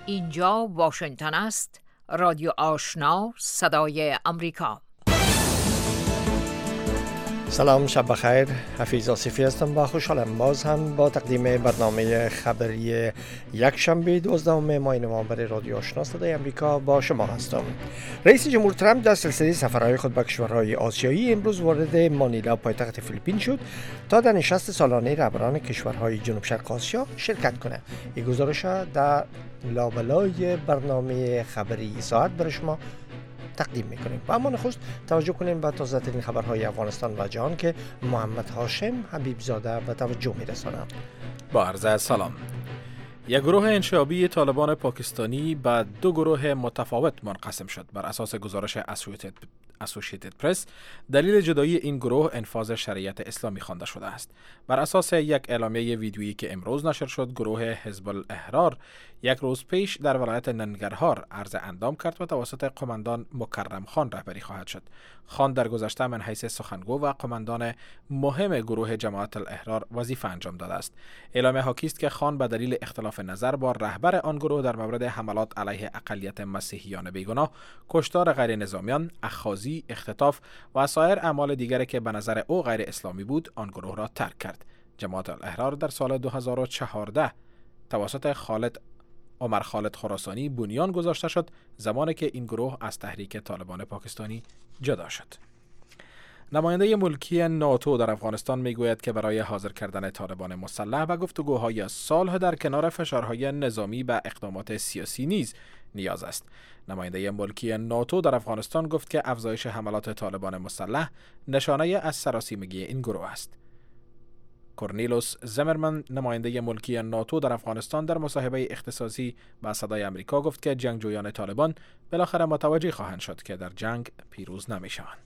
اینجا واشنگتن است، رادیو آشنا، صدای امریکا. سلام، شب بخیر. حفیظ آصفی هستم و خوشحالم باز هم با تقدیم برنامه خبری یک شنبه 12 ماه نوامبر رادیو آشنا صدای امریکا با شما هستم. رئیس جمهور ترامپ در سلسله سفرهای خود به کشورهای آسیایی امروز وارد مانیلا پایتخت فیلیپین شد تا در نشست سالانه رهبران کشورهای جنوب شرق آسیا شرکت کنه. این گزارش در لابلای برنامه خبری ساعت برای شما تقدیم میکنیم. و اما نخست توجه کنیم به تازه ترین خبرهای افغانستان و جهان که محمد هاشم حبیب زاده به توجه میرساند. با عرض سلام. یک گروه انشعابی طالبان پاکستانی به دو گروه متفاوت منقسم شد. بر اساس گزارش اسوشیتد پرس، دلیل جدایی این گروه انفاذ شریعت اسلامی خوانده شده است. بر اساس یک اعلامیه ویدیویی که امروز نشر شد، گروه حزب الاحرار یک روز پیش در ولایت ننگرهار عرض اندام کرد و توسط قماندان مکرم خان رهبری خواهد شد. خان در گذشته من حیث سخنگو و قماندان مهم گروه جماعت الاحرار وظیفه انجام داده است. اعلامیه حاکی است که خان به دلیل اختلاف نظر با رهبر آن گروه در مورد حملات علیه اقلیت مسیحیان بیگناه، کشتار غیر نظامیان، اخاذی، اختطاف و سایر اعمال دیگری که به نظر او غیر اسلامی بود، آن گروه را ترک کرد. جماعت الاحرار در سال 2014 توسط عمر خالد خراسانی بنیان گذاشته شد، زمانی که این گروه از تحریک طالبان پاکستانی جدا شد. نماینده ملکی ناتو در افغانستان میگوید که برای حاضر کردن طالبان مسلح به گفتگوهای صلح در کنار فشارهای نظامی و اقدامات سیاسی نیز نیاز است. نماینده ملکی ناتو در افغانستان گفت که افزایش حملات طالبان مسلح نشانه از سراسیمگی این گروه است. کورنیلوس زمرمن، نماینده ملکی ناتو در افغانستان، در مصاحبه اختصاصی با صدای امریکا گفت که جنگجویان طالبان بالاخره متوجه خواهند شد که در جنگ پیروز نمی‌شوند.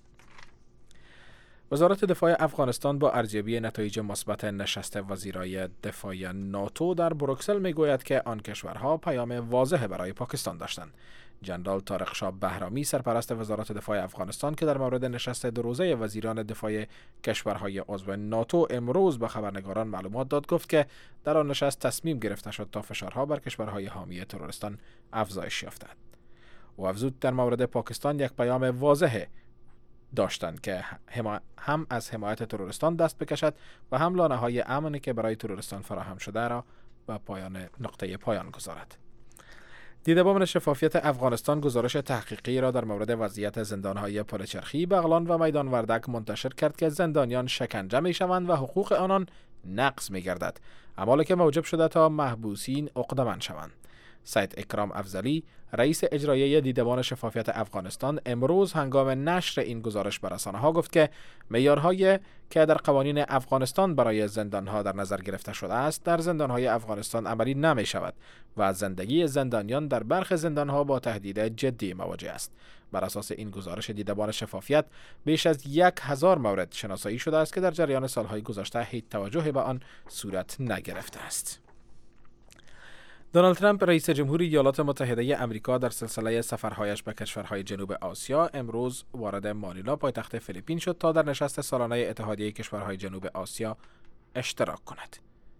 وزارت دفاع افغانستان با ارزیابی نتایج مثبت نشست وزیرای دفاع ناتو در بروکسل میگوید که آن کشورها پیام واضح برای پاکستان داشتند. جنرال طارق شاه بهرامی، سرپرست وزارت دفاع افغانستان، که در مورد نشست دو روزه وزیران دفاع کشورهای عضو ناتو امروز به خبرنگاران معلومات داد، گفت که در آن نشست تصمیم گرفته شد تا فشارها بر کشورهای حامی تروریستان افزایش یابد. او افزود در مورد پاکستان یک پیام واضح داشتند که هم از حمایت تروریستان دست بکشد و هم لانه‌های امنی که برای تروریستان فراهم شده را به نقطه پایان گذارد. دیدبان شفافیت افغانستان گزارش تحقیقی را در مورد وضعیت زندان‌های پلچرخی، بغلان و میدان وردک منتشر کرد که زندانیان شکنجه می‌شوند و حقوق آنان نقض می‌گردد، اعمالی که موجب شده تا محبوسین عقده‌مند شوند. سید اکرام افضلی، رئیس اجرایی دیدبان شفافیت افغانستان، امروز هنگام نشر این گزارش به رسانه‌ها گفت که معیارهایی که در قوانین افغانستان برای زندان‌ها در نظر گرفته شده است در زندان‌های افغانستان عملی نمی‌شود و زندگی زندانیان در برخی زندان‌ها با تهدید جدی مواجه است. بر اساس این گزارش دیدبان شفافیت، بیش از 1000 مورد شناسایی شده است که در جریان سال‌های گذشته هیچ توجهی به آن صورت نگرفته است. دونالد ترامپ، رئیس جمهور ایالات متحده آمریکا، در سلسله سفرهایش به کشورهای جنوب آسیا امروز وارد مانیلا پایتخت فیلیپین شد تا در نشست سالانه اتحادیه کشورهای جنوب آسیا اشتراک کند.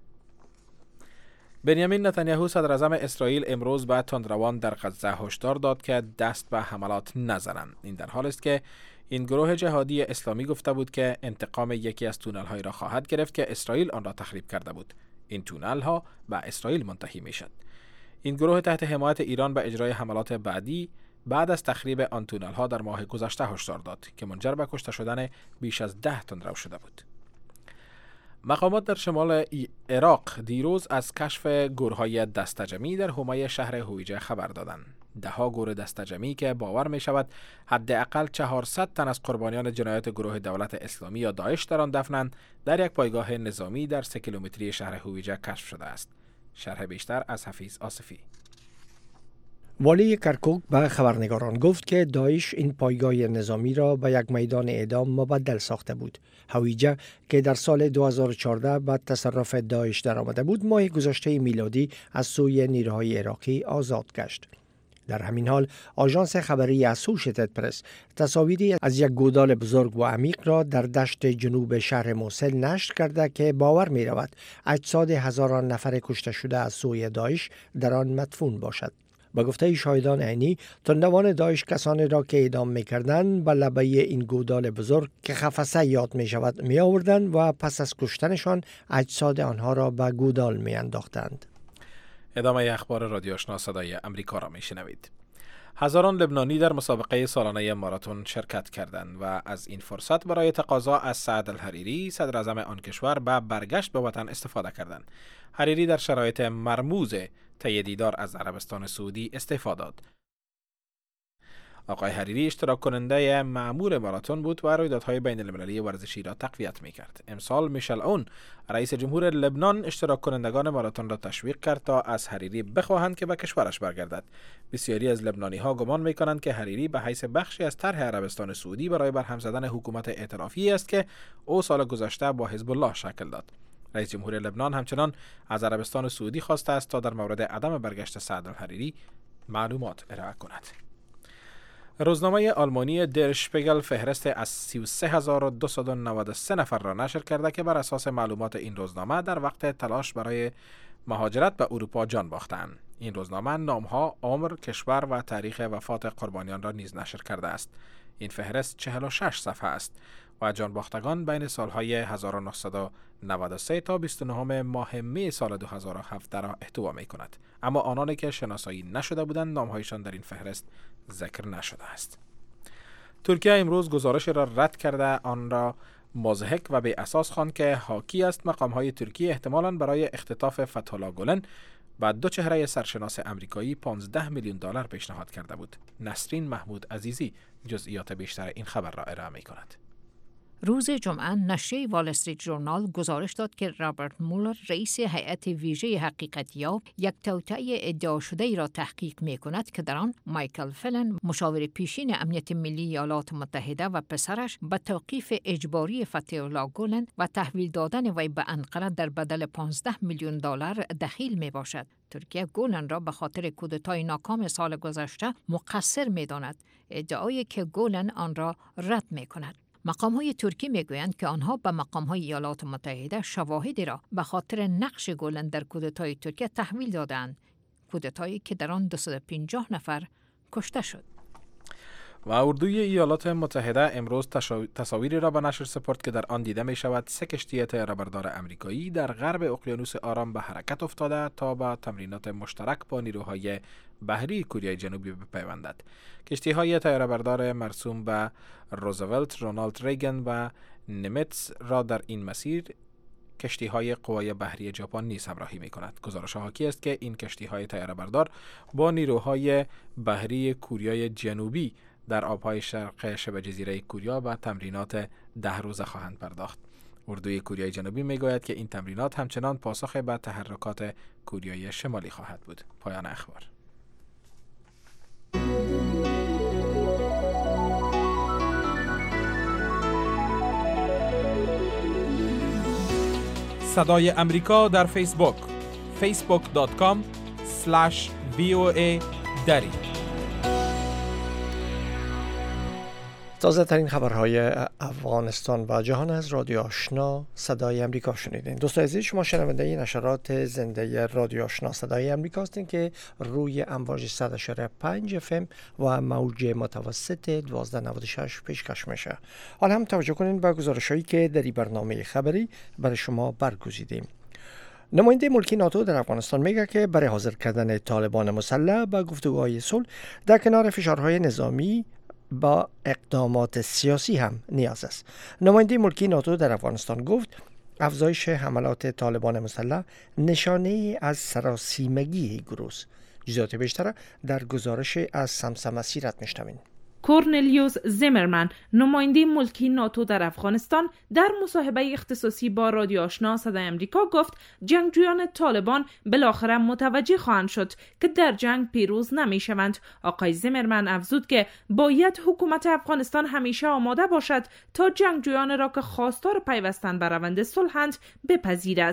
بنیامین نتانیاهو، صدراعظم اسرائیل، امروز به تندروان در غزه هشدار داد که دست به حملات نزنند. این در حالی است که این گروه جهادی اسلامی گفته بود که انتقام یکی از تونل‌هایی را خواهد گرفت که اسرائیل آن را تخریب کرده بود. این تونل‌ها به اسرائیل منتهی می‌شد. این گروه تحت حمایت ایران به اجرای حملات بعدی بعد از تخریب آن تونل‌ها در ماه گذشته هشدار داد که منجر به کشته شدن بیش از 10 تندرو شده بود. مقامات در شمال عراق دیروز از کشف گورهای دسته‌جمعی در حومه شهر هویجه خبر دادند. 10 گور دسته‌جمعی که باور می شود حداقل 400 تن از قربانیان جنایات گروه دولت اسلامی یا داعش در آن دفنند، در یک پایگاه نظامی در 3 کیلومتری شهر هویجه کشف شده است. شرح بیشتر از حفیظ آصفی. والی کرکوک به خبرنگاران گفت که داعش این پایگاه نظامی را به یک میدان اعدام مبدل ساخته بود. هویجه که در سال 2014 به تصرف داعش درآمده بود، ماه گذشته میلادی از سوی نیروهای عراقی آزاد گشت. در همین حال آژانس خبری اسوشیتد پرس تصاویری از یک گودال بزرگ و عمیق را در دشت جنوب شهر موصل نشر کرده که باور می رود اجساد هزاران نفر کشته شده از سوی داعش در آن مدفون باشد. به گفته شاهدان عینی، تندوان داعش کسانی را که اعدام می‌کردند به لبه این گودال بزرگ که خفسه یاد می‌شود می‌آوردند و پس از کشتنشان اجساد آنها را به گودال می‌انداختند. ادامه اخبار رادیو آشنا صدای امریکا را می‌شنوید. هزاران لبنانی در مسابقه سالانه ماراتون شرکت کردند و از این فرصت برای تقاضا از سعد الحریری صدر اعظم آن کشور به برگشت به وطن استفاده کردند. حریری در شرایط مرموز طی دیدار از عربستان سعودی استعفا داد. آقای حریری اشتراک کننده مأمور ماراتون بود و رویدادهای بین المللی ورزشی را تقویت می‌کرد. امسال میشل اون رئیس جمهور لبنان اشتراک کنندگان ماراتون را تشویق کرد تا از حریری بخواهند که به کشورش برگردد. بسیاری از لبنانی‌ها گمان می‌کنند که حریری به حیث بخشی از طرح عربستان سعودی برای برهم زدن حکومت ائتلافی است که او سال گذشته با حزب الله شکل داد. رئیس جمهور لبنان همچنان از عربستان سعودی خواسته است تا در مورد عدم برگشت سعد الحریری معلومات ارائه کند. روزنامه آلمانی در شپیگل فهرست از 33293 نفر را نشر کرده که بر اساس معلومات این روزنامه در وقت تلاش برای مهاجرت به اروپا جان باختند. این روزنامه نامها، عمر، کشور و تاریخ وفات قربانیان را نیز نشر کرده است. این فهرست 46 صفحه است و جان باختگان بین سالهای 1993 تا 29 ماه می سال 2007 را احتوا می کند. اما آنانی که شناسایی نشده بودند نامهایشان در این فهرست ذکر نشده است. ترکیه امروز گزارش را رد کرده آن را مضحک و بی اساس خواند که حاکی است مقام‌های ترکیه احتمالاً برای اختطاف فتح‌الله گلن با دو چهره سرشناس امریکایی 15 میلیون دلار پیشنهاد کرده بود. نسرین محمود عزیزی جزئیات بیشتر این خبر را ارائه می‌کند. روز جمعه نشریه وال استریت ژورنال گزارش داد که رابرت مولر رئیس هیئت ویژه حقیقتیاب یک توطئه ادعا شده ای را تحقیق می کند که در آن مایکل فلن مشاور پیشین امنیت ملی ایالات متحده و پسرش به توقیف اجباری فتح‌الله گلن و تحویل دادن وی به انقره در بدل 15 میلیون دلار دخیل می باشد. ترکیه گولن را به خاطر کودتای ناکام سال گذشته مقصر می داند، ادعایی که گولن آن را رد می کند. مقام‌های ترکی می‌گویند که آنها به مقام‌های ایالات متحده شواهدی را به خاطر نقش گولن در کودتای ترکیه تحویل دادند، کودتایی که در آن 250 نفر کشته شد. و اردوی ایالات متحده امروز تصاویری را به نشر سپرد که در آن دیده می شود 3 کشتی طیاره‌بردار آمریکایی در غرب اقیانوس آرام به حرکت افتاده تا به تمرینات مشترک با نیروهای بحری کره جنوبی بپیوندد. کشتی‌های طیاره‌بردار مرسوم به روزولت، رونالد ریگن و نیمتس را در این مسیر کشتی‌های قوای بحری ژاپن نیز همراهی می‌کند. گزارش حاکی است که این کشتی‌های طیاره‌بردار با نیروهای بحری کره جنوبی در آبهای شرق شبه جزیره کره به تمرینات 10 روزه خواهند پرداخت. اردوی کره جنوبی میگوید که این تمرینات همچنان پاسخ به تحرکات کره شمالی خواهد بود. پایان اخبار. صدای امریکا در فیسبوک facebook.com/VOA دری. تازه ترین خبرهای افغانستان و جهان از رادیو آشنا صدای امریکا شنیدین. دوستان عزیز، شما شنونده نشرات زنده رادیو آشنا صدای امریکا هستین که روی امواج 100.5 FM و موج متوسط 1296 پیشکش میشه. حالا هم توجه کنین به گزارش‌هایی که در این برنامه خبری برای شما برگزیدیم. نماینده ملکی ناتو در افغانستان میگه که برای حاضر کردن طالبان مسلح به گفتگوهای صلح در کنار فشارهای نظامی با اقدامات سیاسی هم نیاز است. نماینده ملکی ناتو در افغانستان گفت افزایش حملات طالبان مسلح نشانه از سراسیمگی گروه. جزئیات بیشتر در گزارش از سمسم مسیرت میشنوین. کورنلیوس زیمرمن، نماینده ملکی ناتو در افغانستان، در مصاحبه اختصاصی با رادیو آشنا صدای امریکا گفت جنگجویان طالبان بالاخره متوجه خواهند شد که در جنگ پیروز نمیشوند. آقای زیمرمن افزود که باید حکومت افغانستان همیشه آماده باشد تا جنگجویان را که خواستار پیوستن به روند صلحند بپذیرد.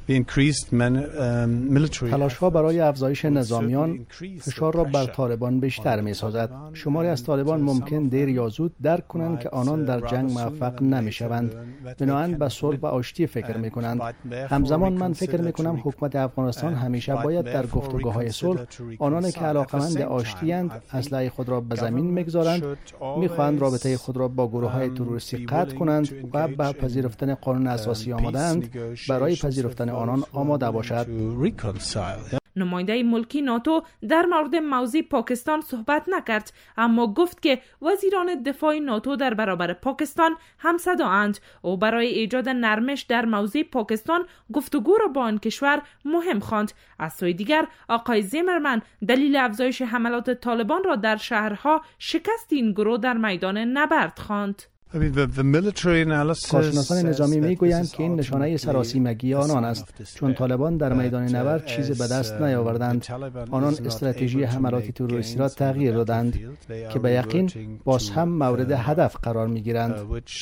تلاش‌ها برای افزایش نظامیان فشار را بر طالبان بیشتر می‌سازد. شماری از طالبان ممکن دیر یا زود درک کنند که آنان در جنگ موفق نمی‌شوند. بنابراین به صلح و آشتی فکر می‌کنند. همزمان من فکر می‌کنم حکومت افغانستان همیشه باید در گفتگوهای صلح آنانی که علاقه‌مند آشتی‌اند اسلحه خود را به زمین می‌گذارند، می‌خواهند رابطه خود را با گروه‌های تروریستی قطع کنند و به پذیرفتن قانون اساسی آماده‌اند، برای پذیرفتن آنان آماده باشد. نماینده ملکی ناتو در مورد موضوع پاکستان صحبت نکرد، اما گفت که وزیران دفاع ناتو در برابر پاکستان همصدااند و برای ایجاد نرمش در موضوع پاکستان گفتگو را با آن کشور مهم خواند. از سوی دیگر آقای زیمرمن دلیل افزایش حملات طالبان را در شهرها شکست این گروه در میدان نبرد خواند. کارشناسان نظامی میگویند که این نشانه سراسیمگی آنان است، چون طالبان در میدان نبرد چیزی به دست نیاوردند. آنان استراتژی حملات تروریستی را تغییر دادند که به یقین باز هم مورد هدف قرار میگیرند.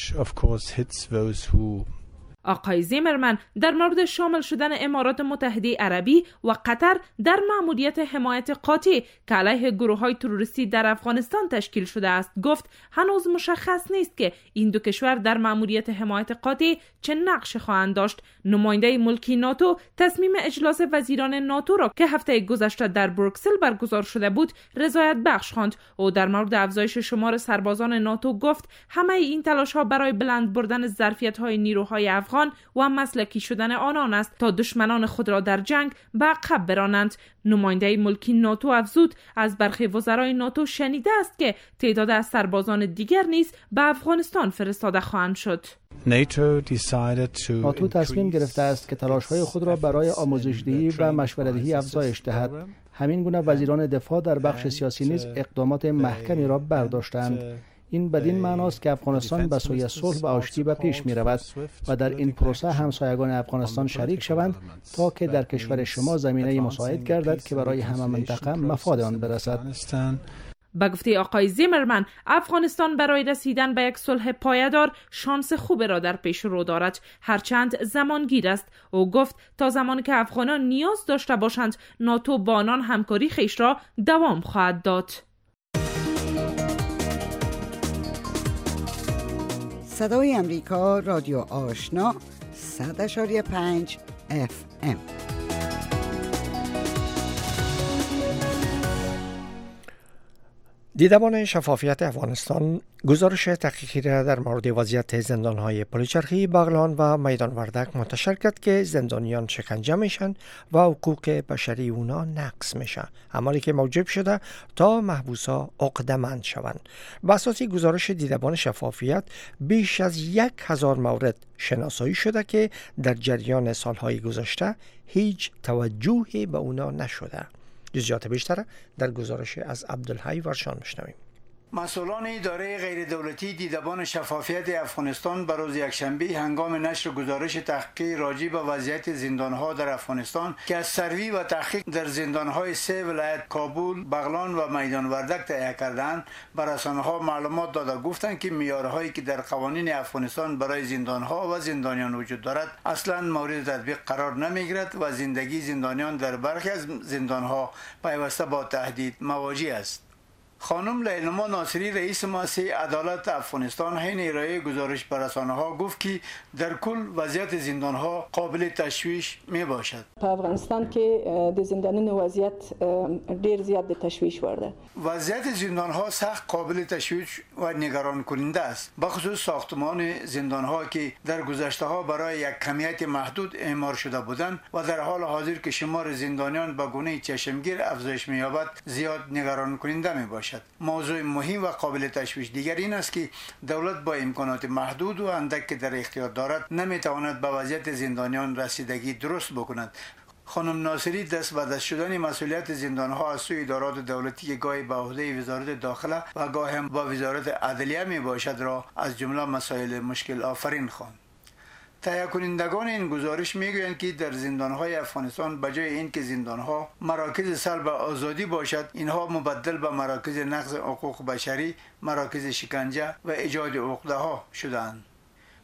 آقای زیمرمن در مورد شامل شدن امارات متحده عربی و قطر در مأموریت حمایت قاطع که علیه گروه‌های تروریستی در افغانستان تشکیل شده است گفت هنوز مشخص نیست که این دو کشور در مأموریت حمایت قاطع چه نقش خواهند داشت. نماینده ملکی ناتو تصمیم اجلاس وزیران ناتو را که هفته گذشته در بروکسل برگزار شده بود رضایت بخش خواند و در مورد افزایش شمار سربازان ناتو گفت همه این تلاش‌ها برای بلند بردن ظرفیت‌های نیروهای افغان و مسلکی شدن آنان است تا دشمنان خود را در جنگ به عقب برانند. نماینده ملکی ناتو افزود از برخی وزرای ناتو شنیده است که تعداد از سربازان دیگر نیز به افغانستان فرستاده خواهند شد. ناتو تصمیم گرفته است که تلاش‌های خود را برای آموزش‌دهی و مشورت‌دهی افزایش دهد. همین گونه وزیران دفاع در بخش سیاسی نیز اقدامات محکمی را برداشتند. این بدین معناست که افغانستان به سوی صلح و آشتی به پیش می رود و در این پروسه همسایگان افغانستان شریک شوند تا که در کشور شما زمینه مساعد گردد که برای همه منطقه مفاد آن برسد. به گفته آقای زیمرمن افغانستان برای رسیدن به یک صلح پایدار شانس خوب را در پیش رو دارد، هرچند زمانگیر است. او گفت تا زمانی که افغانان نیاز داشته باشند ناتو با آنان همکاری خویش را دوام خواهد داد. صدای امریکا، رادیو آشنا 100.5 FM. دیدبان شفافیت افغانستان گزارش تحقیقی را در مورد وضعیت زندان‌های پلچرخی، بغلان و میدان وردک منتشر کرد که زندانیان شکنجه میشن و حقوق بشری اونا نقض میشه، عملی که موجب شده تا محبوسا عقده‌مند شوند. بر اساس گزارش دیدبان شفافیت بیش از 1000 مورد شناسایی شده که در جریان سالهای گذشته هیچ توجهی به اونا نشده. جزئیات بیشتر در گزارش از عبدالحی ورشان میشنویم. مسئولان اداره غیر دولتی دیدبان شفافیت افغانستان به روز یکشنبه هنگام نشر گزارش تحقیقی راجع به وضعیت زندانها در افغانستان که از سروی و تحقیق در زندانهای 3 ولایت کابل، بغلان و میدان وردک تهیه کردند بر رسانه‌ها معلومات داده گفتند که معیارهایی که در قوانین افغانستان برای زندانها و زندانیان وجود دارد اصلا مورد تطبیق قرار نمیگیرد و زندگی زندانیان در برخی از زندانها پیوسته با تهدید مواجه است. خانم لیلما ناصری رئیس مؤسسه عدالت افغانستان حین ارائه گزارش به رسانه‌ها گفت که در کل وضعیت زندان‌ها قابل تشویش می باشد. په افغانستان کې د زندانونو وضعیت ډیر زیات د تشویش ورده. وضعیت زندان‌ها سخت قابل تشویش و نگران کننده است، بخصوص ساختمان زندان‌ها که در گذشته‌ها برای یک کمیت محدود اعمار شده بودند و در حال حاضر که شمار زندانیان به گونه چشمگیر افزایش می‌یابد زیاد نگران کننده می‌باشد. موضوع مهم و قابل تشویش دیگر این است که دولت با امکانات محدود و اندک که در اختیار دارد نمی‌تواند به وضعیت زندانیان رسیدگی درست بکند. خانم ناصری دست به دست شدن مسئولیت زندانها از سوی ادارات دولتی که گاهی به عهده وزارت داخله و گاهی هم با وزارت عدلیه می باشد را از جمله مسائل مشکل آفرین خواند. تهیه کنندگان این گزارش میگویند که در زندانهای افغانستان بجای اینکه زندانها مراکز سلب آزادی باشد، اینها مبدل به مراکز نقض حقوق بشری، مراکز شکنجه و ایجاد عقده‌ها شدند.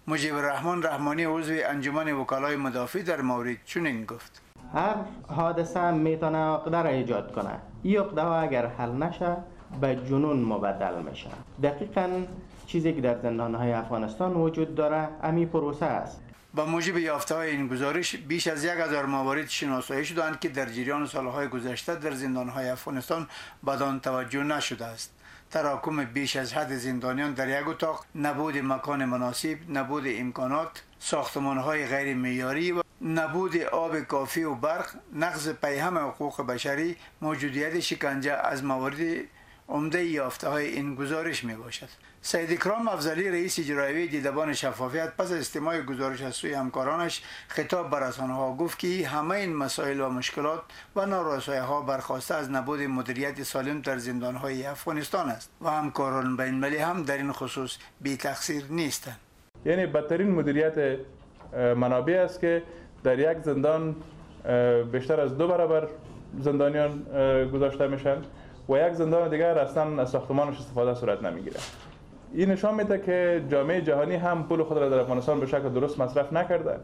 مجیب الرحمن رحمانی عضو انجمن وکلای مدافع در مورد چنین گفت: هر حادثه میتونه عقده را ایجاد کنه. این عقده ها اگر حل نشه به جنون مبدل میشه. دقیقاً چیزی که در زندانهای افغانستان وجود داره امی پروسه است. با موجب یافته‌های این گزارش بیش از 1000 موارد شناسایی شدند که در جریان سالهای گذشته در زندانهای افغانستان بدان توجه نشده است. تراکم بیش از حد زندانیان در یک اتاق، نبود مکان مناسب، نبود امکانات، ساختمان‌های غیر معیاری و نبود آب کافی و برق، نقض پیهم حقوق بشری، موجودیت شکنجه از موارد عمده یافته‌های این گزارش میباشد. سید اکرام افضلی رئیس اجرایی دیدبان شفافیت پس از استماع گزارش از سوی همکارانش خطاب به رسانه‌ها گفت که همه این مسائل و مشکلات و نارسایی‌ها برخواسته از نبود مدیریت سالم در زندان‌های افغانستان است و همکاران بین‌المللی هم در این خصوص بی تقصیر نیستند. یعنی بدترین مدیریت منابع است که در یک زندان بیشتر از 2 برابر زندانیان گذاشته میشن و یک زندان دیگر اصلا از ساختمانش استفاده صورت نمیگیره. این نشان میده که جامعه جهانی هم پول خود را در افغانستان به شکل درست مصرف نکرده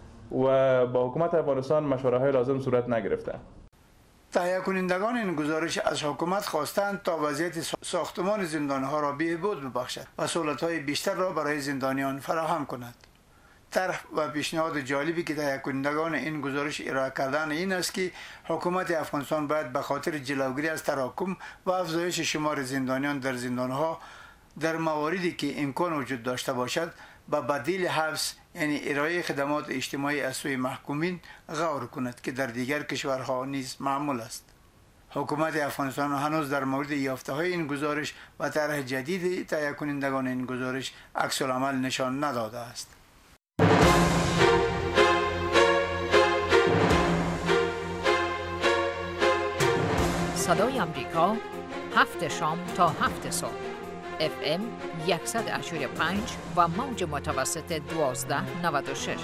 و با حکومت افغانستان مشوره‌های لازم صورت نگرفته. تهیه کنندگان این گزارش از حکومت خواستند تا وضعیت ساختمان زندان‌ها را بهبود ببخشد و سهولت‌های بیشتر را برای زندانیان فراهم کند. طرح و پیشنهاد جالبی که تهیه کنندگان این گزارش ارائه کردن این است که حکومت افغانستان باید به خاطر جلوگیری از تراکم و افزایش شمار زندانیان در زندان‌ها در مواردی که امکان وجود داشته باشد به بدیل حبس، یعنی ارائه خدمات اجتماعی از سوی محکومین غور کند که در دیگر کشورها نیز معمول است. حکومت افغانستان هنوز در مورد یافته‌های این گزارش و طرح جدید تهیه کنندگان این گزارش عکس العمل نشان نداده است. صدای امریکا 7 شام تا 7 صبح FM 100.5 و موج متوسط 1296.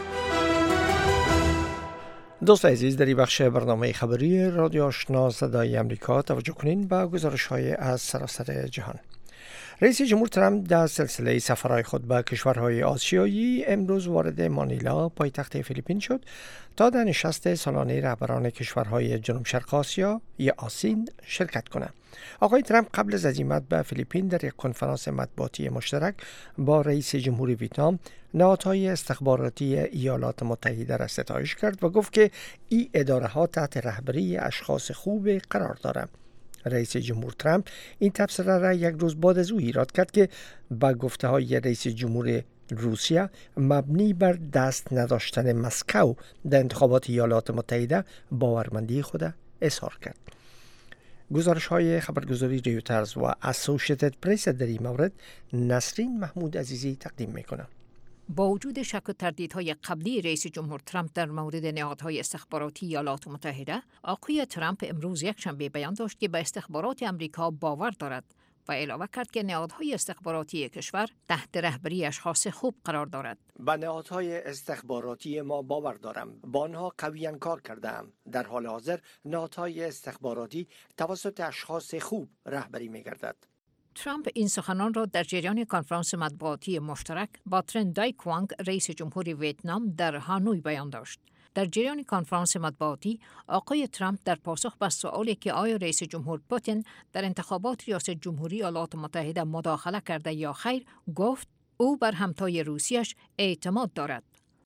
دوست عزیز، در این بخش برنامه خبری رادیو آشنا صدای امریکا توجه کنین به گزارش‌های از سراسر جهان. رئیس جمهور ترامپ در سلسله سفرهای خود به کشورهای آسیایی امروز وارد مانیلا پایتخت فیلیپین شد تا در نشست سالانه رهبران کشورهای جنوب شرق آسیا یا آسین شرکت کند. آقای ترامپ قبل از عزیمت به فیلیپین در یک کنفرانس مطبوعاتی مشترک با رئیس جمهور ویتنام نهادهای استخباراتی ایالات متحده را ستایش کرد و گفت که این اداره‌ها تحت رهبری اشخاص خوب قرار دارند. رئیس جمهور ترامپ این تبصره را یک روز بعد از او ایراد کرد که با گفته‌های رئیس جمهور روسیه مبنی بر دست نداشتن مسکو در انتخابات ایالات متحده باورمندی خود اظهار کرد. گزارش‌های خبرگزاری ریوترز و اسوسییتد پرس در این مورد نسرین محمود عزیزی تقدیم می‌کند. با وجود شک و تردیدهای قبلی رئیس جمهور ترامپ در مورد نهادهای استخباراتی ایالات متحده، آقای ترامپ امروز یکشنبه بیان داشت که به استخبارات امریکا باور دارد و علاوه کرد که نهادهای استخباراتی کشور تحت رهبری اشخاص خوب قرار دارد. به نهادهای استخباراتی ما باور دارم. با آنها قویاً کار کردم. در حال حاضر نهادهای استخباراتی توسط اشخاص خوب رهبری می‌گردد. ترامپ این سخنان را در جریان کنفرانس مطبوعاتی مشترک با ترن دای کوانگ رئیس جمهور ویتنام در هانوی بیان داشت. در جریان کنفرانس مطبوعاتی آقای ترامپ در پاسخ به سوالی که آیا رئیس جمهور پوتین در انتخابات ریاست جمهوری ایالات متحده مداخله کرده یا خیر گفت او بر همتای روسیش اعتماد دارد.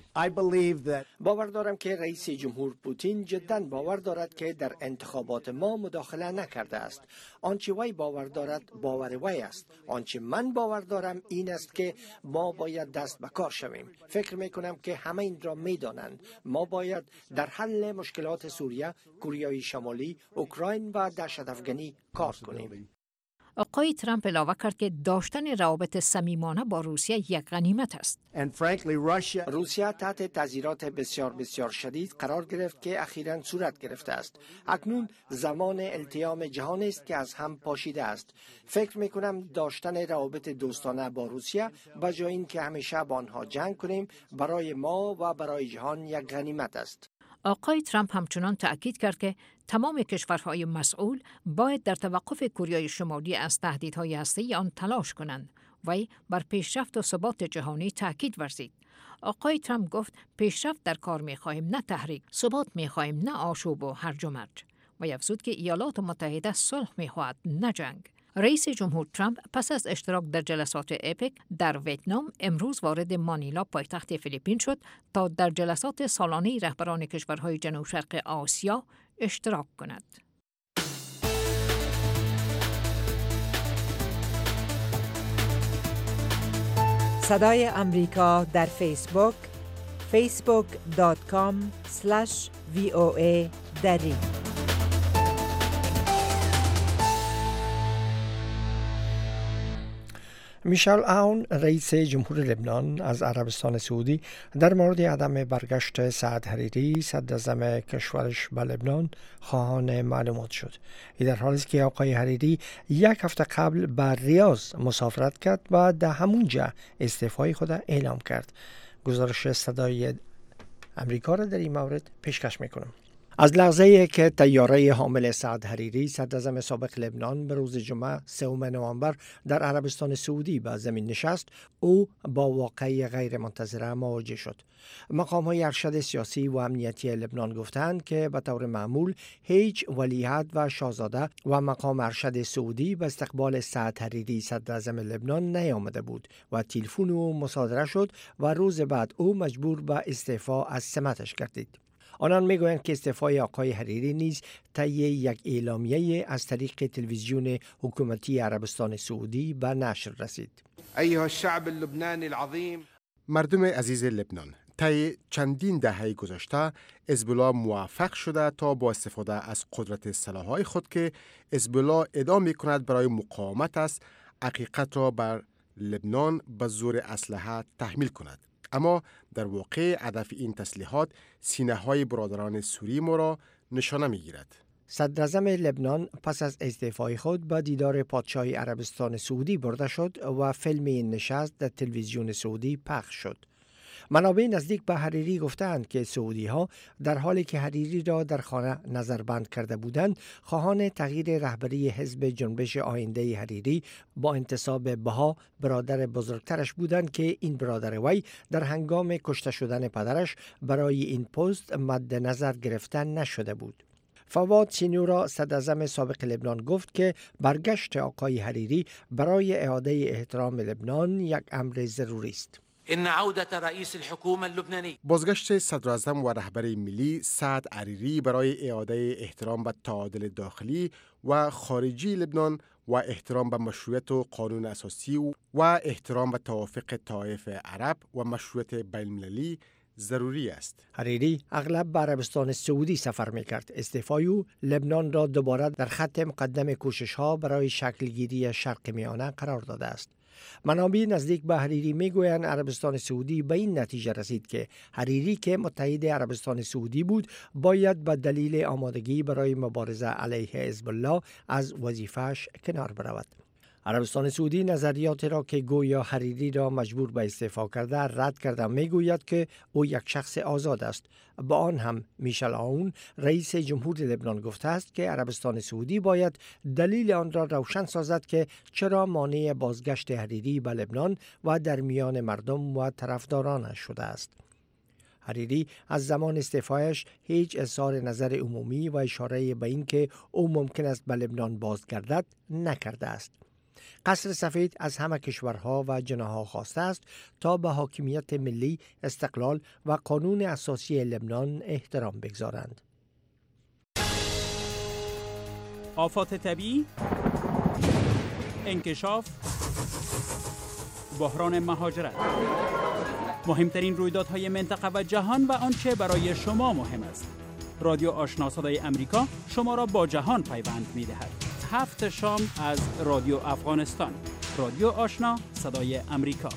باور دارم که رئیس جمهور پوتین جداً باور دارد که در انتخابات ما مداخله نکرده است. آنچه وی باور دارد باور وی است. آنچه من باور دارم این است که ما باید دست به کار شویم. فکر می کنم که همه این را می دانند. ما باید در حل مشکلات سوریه، کره شمالی، اوکراین و دهشت افغانی کار کنیم. آقای ترامپ علاوه کرد که داشتن روابط صمیمانه با روسیه یک غنیمت است. روسیه تحت تضییعات بسیار شدید قرار گرفت که اخیراً صورت گرفته است. اکنون زمان التیام جهان است که از هم پاشیده است. فکر می کنم داشتن روابط دوستانه با روسیه به جای اینکه همیشه با آنها جنگ کنیم برای ما و برای جهان یک غنیمت است. آقای ترامپ همچنان تأکید کرد که تمام کشورهای مسئول باید در توقف کره شمالی از تهدیدهای هسته‌ای آن تلاش کنند. وی بر پیشرفت و ثبات جهانی تاکید ورزید. آقای ترامپ گفت پیشرفت در کار می‌خواهیم نه تحریک، ثبات می‌خواهیم نه آشوب و هرج و مرج. و افزود که ایالات متحده صلح می‌خواهد نه جنگ. رئیس جمهور ترامپ پس از اشتراک در جلسات اپک در ویتنام امروز وارد مانیلا پایتخت فیلیپین شد تا در جلسات سالانه رهبران کشورهای جنوب شرق آسیا اشتراک کند. صدای امریکا در فیسبوک facebook.com/VOA دری. میشل عون رئیس جمهور لبنان از عربستان سعودی در مورد عدم برگشت سعد حریری صدراعظم کشورش به لبنان خواهان معلومات شد. این در حالی است که آقای حریری یک هفته قبل به ریاض مسافرت کرد و در همونجا استعفای خود اعلام کرد. گزارش صدای امریکا را در این مورد پیشکش میکنم. از لحظه‌ای که طیاره حامل سعد حریری صدراعظم سابق لبنان به روز جمعه 3 نوامبر در عربستان سعودی به زمین نشست، او با واقعه غیر منتظره مواجه شد. مقام‌های ارشد سیاسی و امنیتی لبنان گفتند که به طور معمول هیچ ولیعهد و شاهزاده و مقام ارشد سعودی به استقبال سعد حریری صدراعظم لبنان نیامده بود و تلفن او مصادره شد و روز بعد او مجبور به استعفا از سمتش گردید. آنان میگویند که استعفای آقای حریری نیز طی یک اعلامیه از طریق تلویزیون حکومتی عربستان سعودی به نشر رسید. ایها الشعب اللبنانی العظیم، مردم عزیز لبنان، طی چندین دهه گذشته حزب الله موفق شده تا با استفاده از قدرت سلاح‌های خود که حزب الله ادعا می‌کند برای مقاومت است، حقیقت را بر لبنان به زور اسلحه تحمیل کند. اما در واقع هدف این تسلیحات سینه‌های برادران سوری ما را نشانه می‌گیرد. صدراعظم لبنان پس از استعفای خود به دیدار پادشاه عربستان سعودی برده شد و فیلم این نشست در تلویزیون سعودی پخش شد. منابع نزدیک به حریری گفتند که سعودی‌ها در حالی که حریری را در خانه نظربند کرده بودند، خواهان تغییر رهبری حزب جنبش آینده حریری با انتصاب بها برادر بزرگترش بودند که این برادر وی در هنگام کشته شدن پدرش برای این پست مد نظر گرفته نشده بود. فواد سینورا صدراعظم سابق لبنان گفت که برگشت آقای حریری برای اعاده احترام لبنان یک امر ضروری است. إن عودة رئيس الحكومة اللبناني بازگشت صدراعظم و رهبر ملی سعد حریری برای اعاده احترام به تعادل داخلی و خارجی لبنان و احترام به مشروعیت و قانون اساسی و احترام به توافق طائف عرب و مشروعیت بین‌المللی ضروری است. حریری اغلب به عربستان سعودی سفر می‌کرد. استعفای او لبنان را دوباره در خط مقدم کوشش‌ها برای شکلگیری شرق میانه قرار داده است. منابع نزدیک به حریری میگویند عربستان سعودی به این نتیجه رسید که حریری که متحد عربستان سعودی بود باید به دلیل آمادگی برای مبارزه علیه حزب الله از وظیفه‌اش کنار برود. عربستان سعودی نظریات را که گویا حریری را مجبور به استعفا کرده رد کرده میگوید که او یک شخص آزاد است. با آن هم میشل عون رئیس جمهور لبنان گفته است که عربستان سعودی باید دلیل آن را روشن سازد که چرا مانع بازگشت حریری به لبنان و در میان مردم و طرفدارانش شده است. حریری از زمان استعفایش هیچ اظهار نظر عمومی و اشاره به این که او ممکن است به لبنان بازگردد نکرده است. قصر سفید از همه کشورها و جناح‌ها خواسته است تا به حاکمیت ملی، استقلال و قانون اساسی لبنان احترام بگذارند. آفات طبیعی، انکشاف، بحران مهاجرت، مهمترین رویدادهای منطقه و جهان و آنچه برای شما مهم است. رادیو آشنا صدای امریکا شما را با جهان پیوند می‌دهد. 7 شام از رادیو افغانستان. رادیو آشنا صدای امریکا.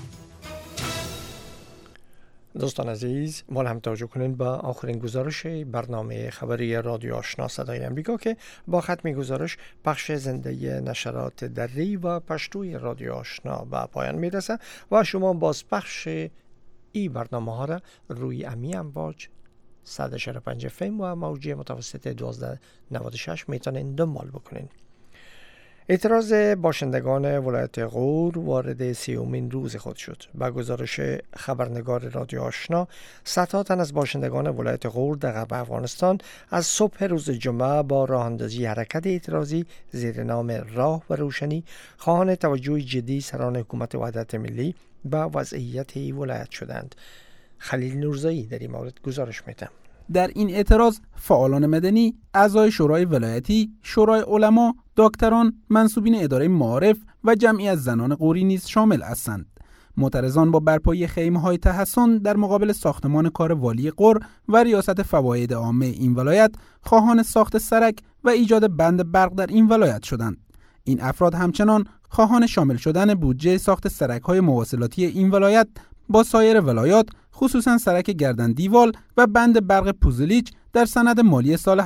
دوستان عزیز، ما هم توجه کنید به آخرین گزارش برنامه خبری رادیو آشنا صدای امریکا که با ختم گزارش پخش زنده نشرات دری و پشتوی رادیو آشنا به پایان میرسه و شما باز پخش این برنامه ها را روی امی امواج 105 FM و موجی متوسط 1296 میتونین دنبال بکنین. اعتراض باشندگان ولایت غور وارد 30مین روز خود شد. با گزارش خبرنگار رادیو آشنا، صدها تن از باشندگان ولایت غور در غرب افغانستان از صبح روز جمعه با راه اندازی حرکت اعتراضی زیر نام راه و روشنی خواهان توجه جدی سران حکومت وحدت ملی به وضعیت ولایت شدند. خلیل نورزایی در این مورد گزارش می‌دهد. در این اعتراض فعالان مدنی، اعضای شورای ولایتی، شورای علما، دکتران، منصوبین اداره معارف و جمعی از زنان غوری نیز شامل هستند. معترضان با برپایی خیمه‌های تحصن در مقابل ساختمان کار والی غور و ریاست فواید عامه این ولایت خواهان ساخت سرک و ایجاد بند برق در این ولایت شدند. این افراد همچنان خواهان شامل شدن بودجه ساخت سرک‌های مواصلاتی این ولایت با سایر ولایات، خصوصا سرک گردن دیوال و بند برق پوزلیچ در سند مالی سال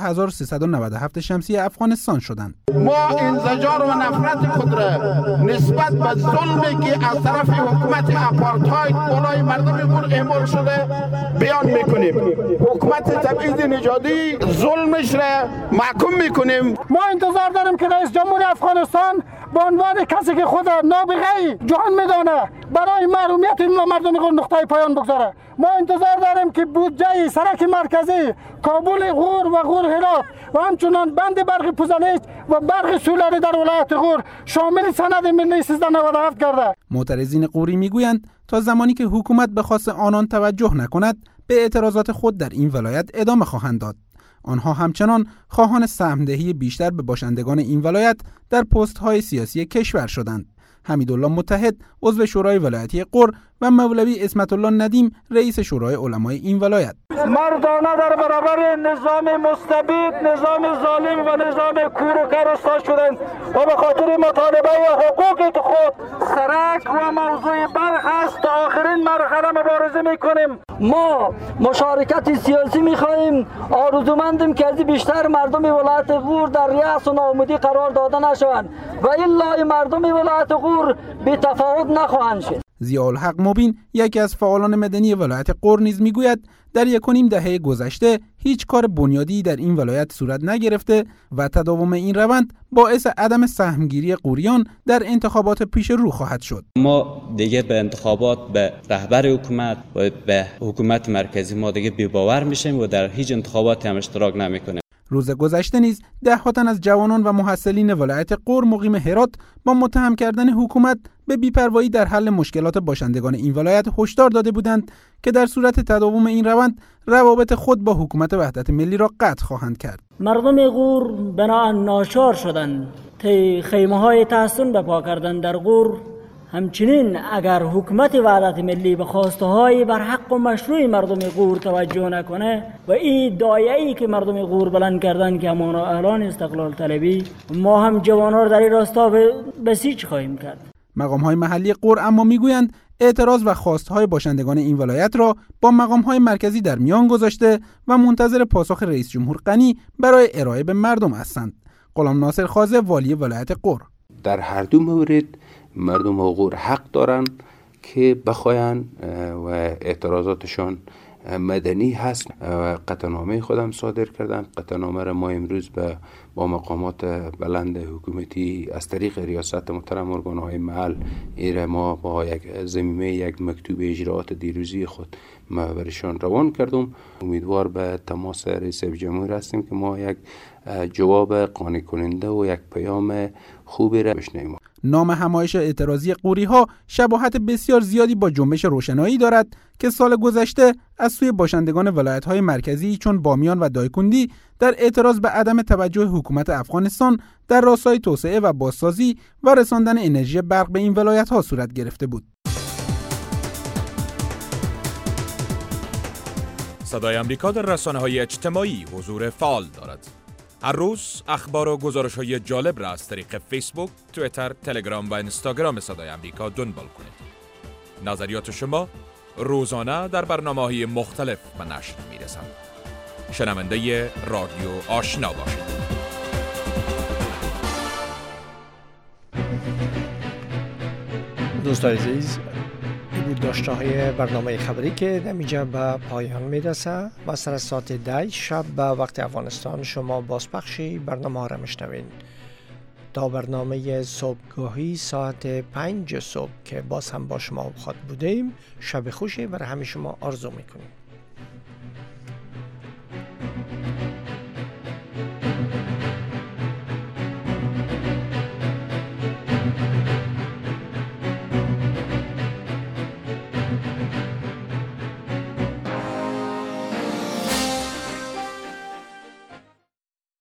1397 شمسی افغانستان شدند. ما انزجار و نفرت خود را نسبت به ظلمی که از طرف حکومت آپارتاید بالای مردم غور اعمال شده بیان میکنیم. حکومت تبعیض نژادی ظلمش را محکوم میکنیم. ما انتظار داریم که رئیس جمهور افغانستان به عنوان کسی که خود نابغه جهان میدانه برای محرومیت مردم غور نقطه پایان بگذاره. ما انتظار داریم که بودجه سرک مرکزی کابل غور و غور هرات و همچنان بند برق پوزلیچ و برق سولاری در ولایت غور شامل سند ملی 1397 کرده. معترضین غوری میگویند تا زمانی که حکومت به خواست آنان توجه نکند به اعتراضات خود در این ولایت ادامه خواهند داد. آنها همچنان خواهان سهمدهی بیشتر به باشندگان این ولایت در پست‌های سیاسی کشور شدند. حمیدالله متحد عضو شورای ولایتی غور و مولوی اسمت الله ندیم رئیس شورای علمای این ولایت. مردانه در برابر نظام مستبد، نظام ظالم و نظام کور و کر استاد شدند و به خاطر مطالبه حقوق خود سرک و موضوع برق است تا آخرین مرحله مبارزه میکنیم. ما مشارکت سیاسی میخواهیم. آرزومندیم که از بیشتر مردم ولایت غور در یأس و ناامیدی قرار داده نشوند و الا مردم ولایت غور بی تفاوت نخواهند شد. ضیاءالحق مبین یکی از فعالان مدنی ولایت غور نیز میگوید در 1.5 دهه گذشته هیچ کار بنیادی در این ولایت صورت نگرفته و تداوم این روند باعث عدم سهمگیری غوریان در انتخابات پیش رو خواهد شد. ما دیگه به انتخابات به رهبر حکومت و به حکومت مرکزی ما دیگه بی‌باور میشیم و در هیچ انتخاباتی هم اشتراک نمیکنیم. روز گذشته نیز 10 تن از جوانان و محصلین ولایت غور مقیم هرات با متهم کردن حکومت به بی‌پروایی در حل مشکلات باشندگان این ولایت هشدار داده بودند که در صورت تداوم این روند روابط خود با حکومت وحدت ملی را قطع خواهند کرد. مردم غور بناهن ناچار شدند طی خیمه‌های تحصن برپا کردن در غور. همچنین اگر حکومت وحدت ملی به خواسته‌های بر حق و مشروع مردم غور توجه نکنه و این دایه‌ای که مردم غور بلند کردن که همان اعلان استقلال طلبی، ما هم جوانان در این راستا بسیج خواهیم کرد. مقام‌های محلی غور اما میگویند اعتراض و خواستهای باشندگان این ولایت را با مقام‌های مرکزی در میان گذاشته و منتظر پاسخ رئیس جمهور غنی برای ارائه به مردم هستند. غلام ناصر خازه والی ولایت غور: در هر دو مورد مردم غور حق دارند که بخواین و اعتراضاتشان مدنی هست و قطعنامه خودم صادر کردن. قطعنامه را ما امروز با مقامات بلند حکومتی از طریق ریاست محترم ارگان‌های محل ایره ما با یک مکتوب اجراعات دیروزی خود برشان روان کردم. امیدوار به تماس رئیس جمهور هستیم که ما یک جواب قانع کننده و یک پیام خوبی را بشنویم. نام همایش اعتراضی غوری‌ها شباهت بسیار زیادی با جنبش روشنایی دارد که سال گذشته از سوی باشندگان ولایت‌های مرکزی چون بامیان و دایکندی در اعتراض به عدم توجه حکومت افغانستان در راستای توسعه و بازسازی و رساندن انرژی برق به این ولایت‌ها صورت گرفته بود. صدای آمریکا در رسانه‌های اجتماعی حضور فعال دارد. هر روز اخبار و گزارش‌های جالب را از طریق فیسبوک، توییتر، تلگرام و اینستاگرام صدای آمریکا دنبال کنید. نظریات شما روزانه در برنامه‌های مختلف به نشر می‌رسند. شنونده رادیو آشنا باشید. دوستان عزیز، این بود داشته‌های برنامه خبری که دمیجا به پایان میرسه و سر ساعت 10 شب به وقت افغانستان شما بازپخشی برنامه ها را میشنوین. تا برنامه صبحگاهی ساعت 5 صبح که باز هم با شما خواهد بودیم، شب خوشی برای همه شما آرزو میکنیم.